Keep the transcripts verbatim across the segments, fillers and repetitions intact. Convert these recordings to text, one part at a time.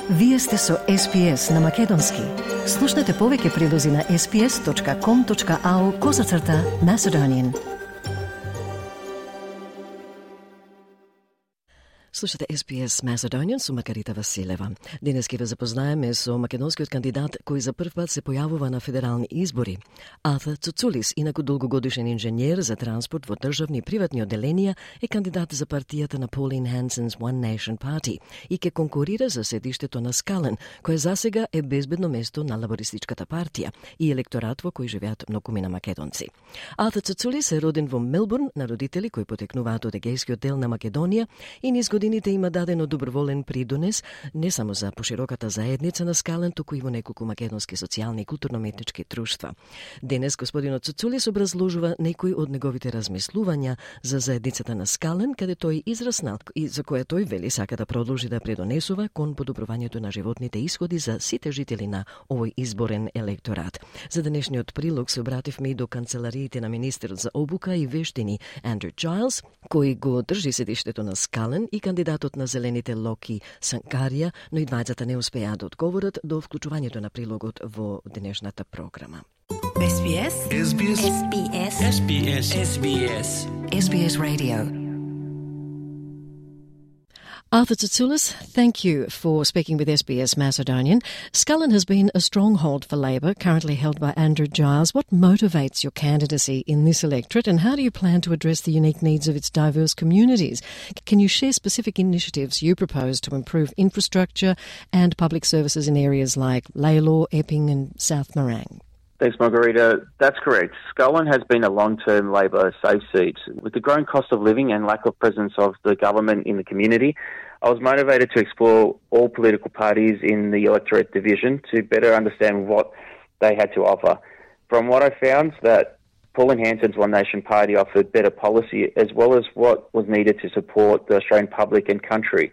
Вие сте со Ес Би Ес на Македонски. Слушнете повеќе прилози на ес би ес точка ком точка ау козацрта Macedonian. Слушате Ес Би Ес Macedonian со Макарита Василева. Денес ќе ве запознаеме со македонскиот кандидат кој за прв пат се појавува на федерални избори. Ата Цуцулис, инаку долгогодишен инженер за транспорт во државни и приватни одделенија, е кандидат за партијата на Pauline Hanson's One Nation Party и ќе конкурира за седиштето на Скален, кое засега е безбедно место на лабористичката партија и електорат во кој живеат многумина македонци. Ата Цуцулис е роден во Мелбурн на родители кои потекнуваат од егејскиот дел на Македонија и низ годините има дадено доброволен придонес не само за пошироката заедница на Скален, туку и во неколку македонски социјални и културно-метнички друштва. Денес господинот Цуцулис образложува некои од неговите размислувања за заедницата на Скален, каде тој израснал и за која тој вели сака да продолжи да предонесува кон подобрувањето на животните исходи за сите жители на овој изборен електорат. За денешниот прилог се обративме и до канцелариите на министерот за обука и вештини Андрю Джайлс, кој го држи седиштето на Скален, и кандидатот на Зелените Локи Санкарија, но и двајцата не успеа да одговорат до вклучувањето на прилогот во денешната програма. Ес Би Ес Ес Би Ес Ес Би Ес Ес Би Ес Ес Би Ес Ес Би Ес Radio. Arthur Tsoutsoulis, thank you for speaking with Ес Би Ес Macedonian. Scullin has been a stronghold for Labor, currently held by Andrew Giles. What motivates your candidacy in this electorate, and how do you plan to address the unique needs of its diverse communities? Can you share specific initiatives you propose to improve infrastructure and public services in areas like Lalor, Epping and South Morang? Thanks, Margarita. That's correct. Scullin has been a long-term Labor safe seat. With the growing cost of living and lack of presence of the government in the community, I was motivated to explore all political parties in the electorate division to better understand what they had to offer. From what I found, that Pauline Hanson's One Nation Party offered better policy as well as what was needed to support the Australian public and country.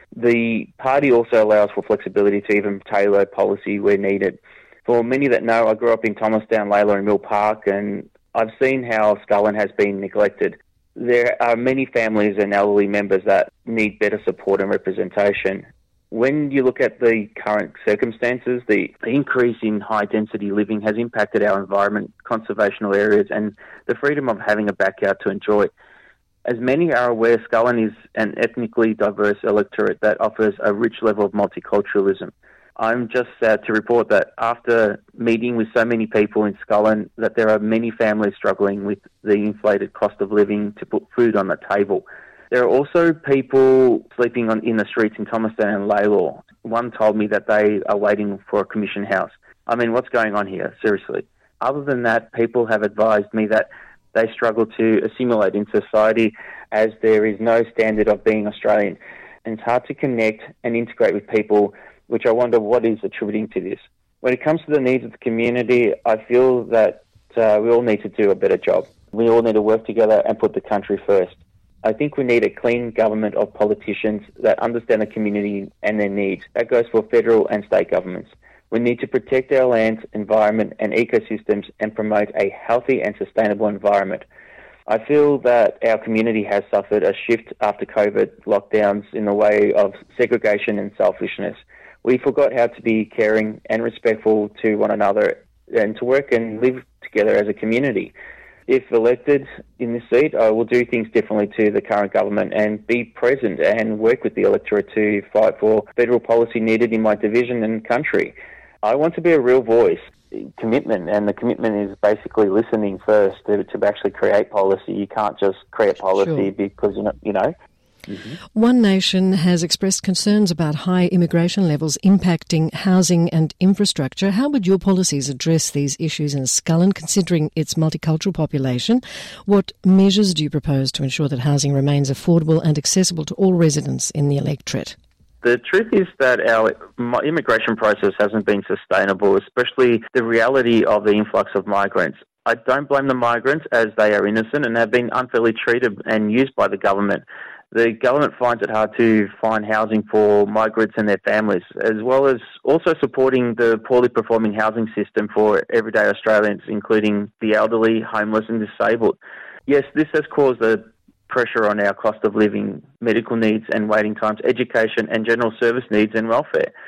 The party also allows for flexibility to even tailor policy where needed. For many that know, I grew up in Thomastown, Lalor and Mill Park, and I've seen how Scullin has been neglected. There are many families and elderly members that need better support and representation. When you look at the current circumstances, the increase in high-density living has impacted our environment, conservational areas, and the freedom of having a backyard to enjoy. As many are aware, Scullin is an ethnically diverse electorate that offers a rich level of multiculturalism. I'm just sad to report that after meeting with so many people in Scullin, that there are many families struggling with the inflated cost of living to put food on the table. There are also people sleeping on, in the streets in Thomastown and Lalor. One told me that they are waiting for a commission house. I mean, what's going on here? Seriously. Other than that, people have advised me that they struggle to assimilate in society as there is no standard of being Australian. And it's hard to connect and integrate with people, which I wonder what is attributing to this. When it comes to the needs of the community, I feel that uh, we all need to do a better job. We all need to work together and put the country first. I think we need a clean government of politicians that understand the community and their needs. That goes for federal and state governments. We need to protect our lands, environment and ecosystems and promote a healthy and sustainable environment. I feel that our community has suffered a shift after COVID lockdowns in the way of segregation and selfishness. We forgot how to be caring and respectful to one another and to work and live together as a community. If elected in this seat, I will do things differently to the current government and be present and work with the electorate to fight for federal policy needed in my division and country. I want to be a real voice. Commitment, and the commitment is basically listening first to, to actually create policy. You can't just create policy sure. because, you know, you know Mm-hmm. One Nation has expressed concerns about high immigration levels impacting housing and infrastructure. How would your policies address these issues in Scullin, considering its multicultural population? What measures do you propose to ensure that housing remains affordable and accessible to all residents in the electorate? The truth is that our immigration process hasn't been sustainable, especially the reality of the influx of migrants. I don't blame the migrants as they are innocent and have been unfairly treated and used by the government. The government finds it hard to find housing for migrants and their families, as well as also supporting the poorly performing housing system for everyday Australians, including the elderly, homeless and disabled. Yes, this has caused a pressure on our cost of living, medical needs and waiting times, education and general service needs and welfare.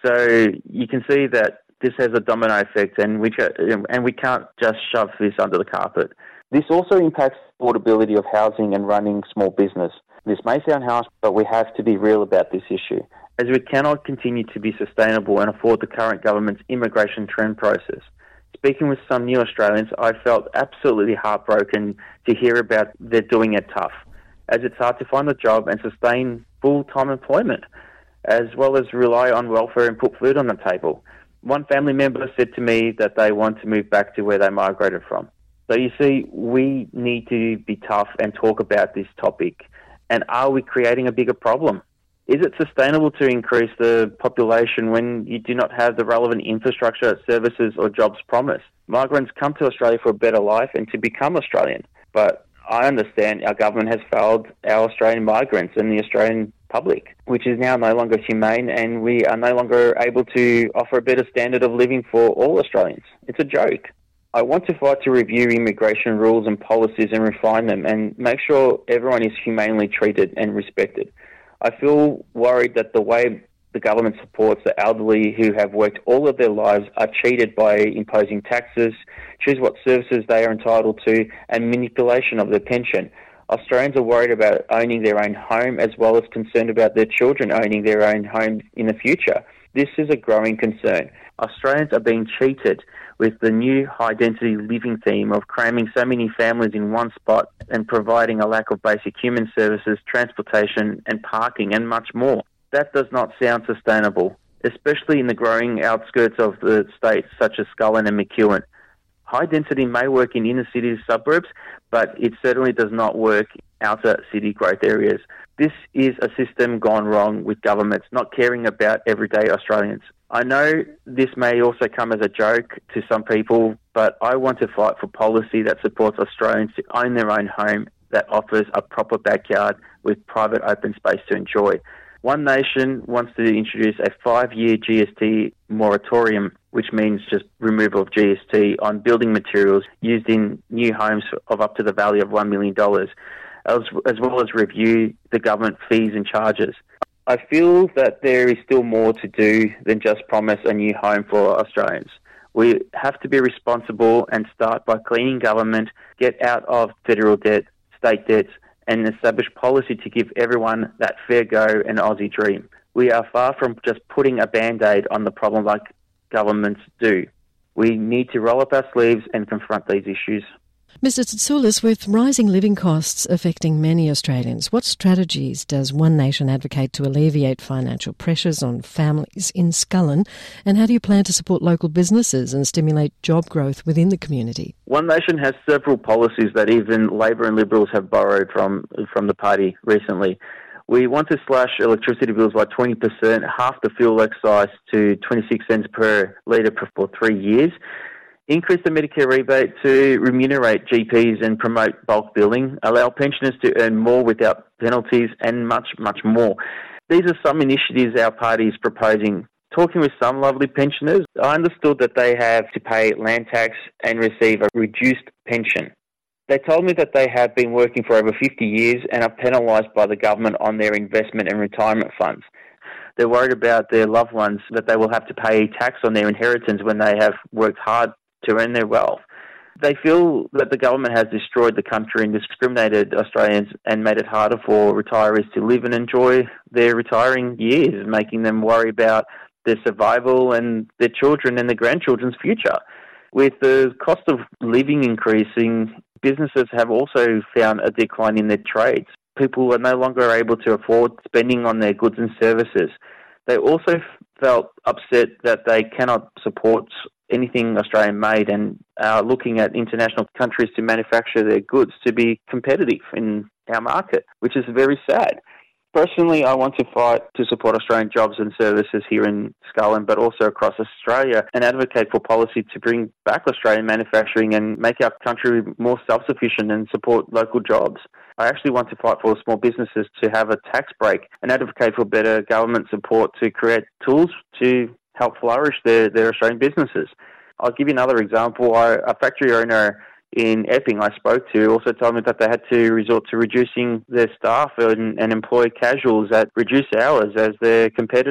So you can see that this has a domino effect, and we ca- and we can't just shove this under the carpet. This also impacts affordability of housing and running small business. This may sound harsh, but we have to be real about this issue, as we cannot continue to be sustainable and afford the current government's immigration trend process. Speaking with some new Australians, I felt absolutely heartbroken to hear about they're doing it tough, as it's hard to find a job and sustain full-time employment, as well as rely on welfare and put food on the table. One family member said to me that they want to move back to where they migrated from. So you see, we need to be tough and talk about this topic. And are we creating a bigger problem? Is it sustainable to increase the population when you do not have the relevant infrastructure, services or jobs promised? Migrants come to Australia for a better life and to become Australian. But I understand our government has failed our Australian migrants and the Australian public, which is now no longer humane, and we are no longer able to offer a better standard of living for all Australians. It's a joke. I want to fight to review immigration rules and policies and refine them and make sure everyone is humanely treated and respected. I feel worried that the way the government supports the elderly who have worked all of their lives are cheated by imposing taxes, choose what services they are entitled to, and manipulation of their pension. Australians are worried about owning their own home as well as concerned about their children owning their own home in the future. This is a growing concern. Australians are being cheated with the new high-density living theme of cramming so many families in one spot and providing a lack of basic human services, transportation and parking and much more. That does not sound sustainable, especially in the growing outskirts of the states such as Scullin and McEwen. High density may work in inner city suburbs, but it certainly does not work outer city growth areas. This is a system gone wrong with governments not caring about everyday Australians. I know this may also come as a joke to some people, but I want to fight for policy that supports Australians to own their own home that offers a proper backyard with private open space to enjoy. One Nation wants to introduce a five-year G S T moratorium, which means just removal of G S T on building materials used in new homes of up to the value of one million dollars, as, as well as review the government fees and charges. I feel that there is still more to do than just promise a new home for Australians. We have to be responsible and start by cleaning government, get out of federal debt, state debts, and establish policy to give everyone that fair go and Aussie dream. We are far from just putting a Band-Aid on the problem like governments do. We need to roll up our sleeves and confront these issues. Mister Tsoulis, with rising living costs affecting many Australians, what strategies does One Nation advocate to alleviate financial pressures on families in Scullin, and how do you plan to support local businesses and stimulate job growth within the community? One Nation has several policies that even Labor and Liberals have borrowed from, from the party recently. We want to slash electricity bills by twenty percent, half the fuel excise to twenty-six cents per litre for three years, increase the Medicare rebate to remunerate G Ps and promote bulk billing, allow pensioners to earn more without penalties, and much, much more. These are some initiatives our party is proposing. Talking with some lovely pensioners, I understood that they have to pay land tax and receive a reduced pension. They told me that they have been working for over fifty years and are penalised by the government on their investment and retirement funds. They're worried about their loved ones, that they will have to pay tax on their inheritance when they have worked hard to earn their wealth. They feel that the government has destroyed the country and discriminated Australians and made it harder for retirees to live and enjoy their retiring years, making them worry about their survival and their children and their grandchildren's future. With the cost of living increasing, businesses have also found a decline in their trades. People are no longer able to afford spending on their goods and services. They also felt upset that they cannot support anything Australian made and are looking at international countries to manufacture their goods to be competitive in our market, which is very sad. Personally, I want to fight to support Australian jobs and services here in Scullin, but also across Australia, and advocate for policy to bring back Australian manufacturing and make our country more self-sufficient and support local jobs. I actually want to fight for small businesses to have a tax break and advocate for better government support to create tools to help flourish their, their Australian businesses. I'll give you another example. I, a factory owner in Epping I spoke to also told me that they had to resort to reducing their staff and, and employ casuals at reduced hours as their competitors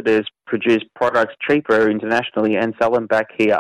produce products cheaper internationally and sell them back here.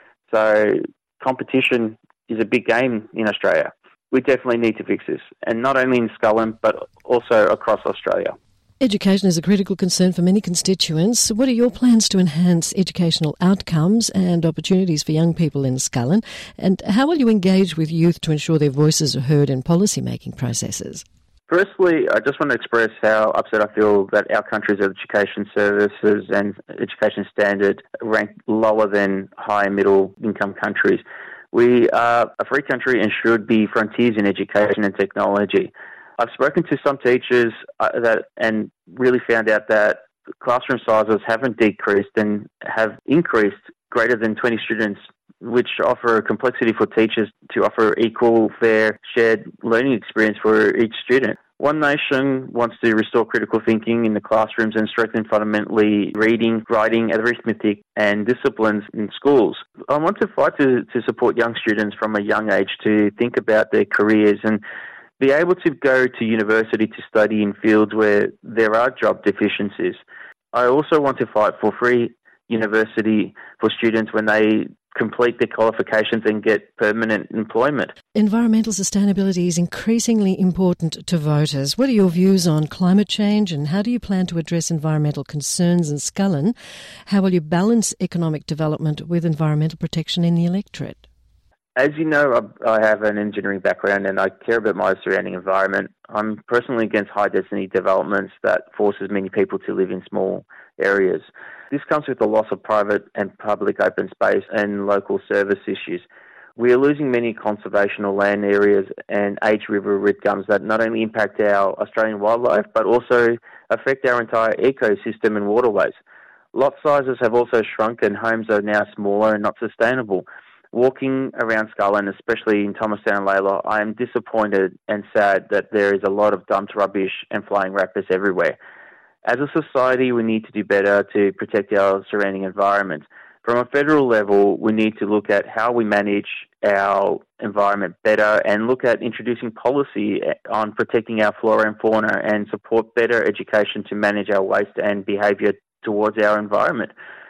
So competition is a big game in Australia. We definitely need to fix this, and not only in Scullin, but also across Australia. Education is a critical concern for many constituents. What are your plans to enhance educational outcomes and opportunities for young people in Scullin? And how will you engage with youth to ensure their voices are heard in policy-making processes? Firstly, I just want to express how upset I feel that our country's education services and education standard rank lower than high and middle income countries. We are a free country and should be frontiers in education and technology. I've spoken to some teachers uh, that and really found out that classroom sizes haven't decreased and have increased greater than twenty students, which offer a complexity for teachers to offer equal, fair, shared learning experience for each student. One Nation wants to restore critical thinking in the classrooms and strengthen fundamentally reading, writing, arithmetic and disciplines in schools. I want to fight to, to support young students from a young age to think about their careers and be able to go to university to study in fields where there are job deficiencies. I also want to fight for free university for students when they complete their qualifications and get permanent employment. Environmental sustainability is increasingly important to voters. What are your views on climate change and how do you plan to address environmental concerns in Scullin? How will you balance economic development with environmental protection in the electorate? As you know, I have an engineering background and I care about my surrounding environment. I'm personally against high-density developments that forces many people to live in small areas. This comes with the loss of private and public open space and local service issues. We are losing many conservational land areas and age river red gums that not only impact our Australian wildlife but also affect our entire ecosystem and waterways. Lot sizes have also shrunk and homes are now smaller and not sustainable. Walking around Scullin, especially in Thomastown and Layla, I am disappointed and sad that there is a lot of dumped rubbish and flying wrappers everywhere. As a society, we need to do better to protect our surrounding environment. From a federal level, we need to look at how we manage our environment better and look at introducing policy on protecting our flora and fauna and support better education to manage our waste and behaviour towards our environment.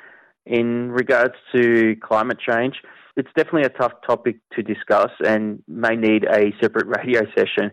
In regards to climate change, it's definitely a tough topic to discuss and may need a separate radio session.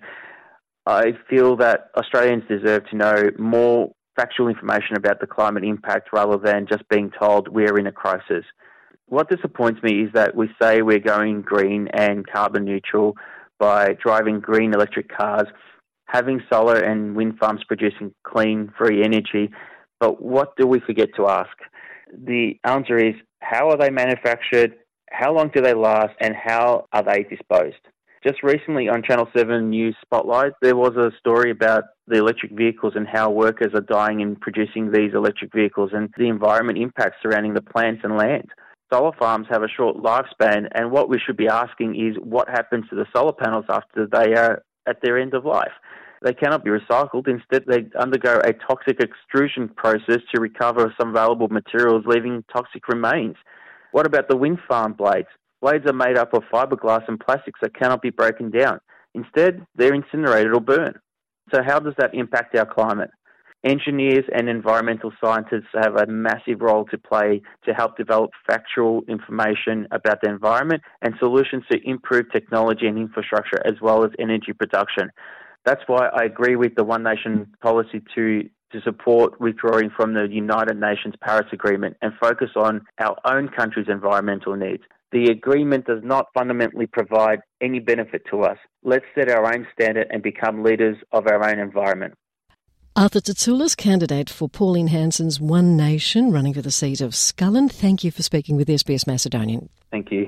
I feel that Australians deserve to know more factual information about the climate impact rather than just being told we're in a crisis. What disappoints me is that we say we're going green and carbon neutral by driving green electric cars, having solar and wind farms producing clean, free energy, but what do we forget to ask? The answer is, how are they manufactured? How long do they last and how are they disposed? Just recently on Channel seven News Spotlight, there was a story about the electric vehicles and how workers are dying in producing these electric vehicles and the environment impacts surrounding the plants and land. Solar farms have a short lifespan, and what we should be asking is what happens to the solar panels after they are at their end of life. They cannot be recycled. Instead, they undergo a toxic extrusion process to recover some valuable materials, leaving toxic remains. What about the wind farm blades? Blades are made up of fiberglass and plastics that cannot be broken down. Instead, they're incinerated or burned. So how does that impact our climate? Engineers and environmental scientists have a massive role to play to help develop factual information about the environment and solutions to improve technology and infrastructure as well as energy production. That's why I agree with the One Nation policy to to support withdrawing from the United Nations Paris Agreement and focus on our own country's environmental needs. The agreement does not fundamentally provide any benefit to us. Let's set our own standard and become leaders of our own environment. Arthur Tsatsoulis, candidate for Pauline Hanson's One Nation, running for the seat of Scullin. Thank you for speaking with S B S Macedonian. Thank you.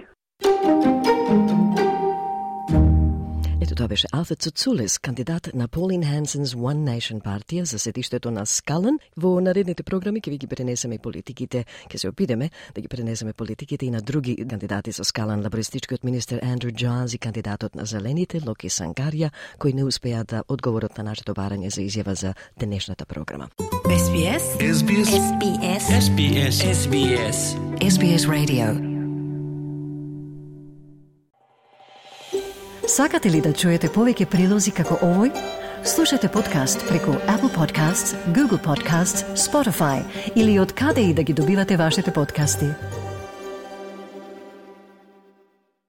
Ето това беше Arthur Tsatsoulis, кандидат на Pauline Hanson's One Nation партија за седиштето на Scullin. Во наредните програми ќе ви ги пренесеме политиките, ќе се опитаме да ги пренесеме политиките и на други кандидати за Scullin, лабористичкиот министер Андрю Джонс и кандидатот на Зелените Локи Сангарија, кои не успеа да одговорат на нашето барање за изјава за денешната програма. S B S S B S S B S S B S S B S S B S Radio. Сакате ли да чуете повеќе прилози како овој? Слушайте подкаст преку Apple Podcasts, Google Podcasts, Spotify или откъде и да ги добивате вашите подкасти.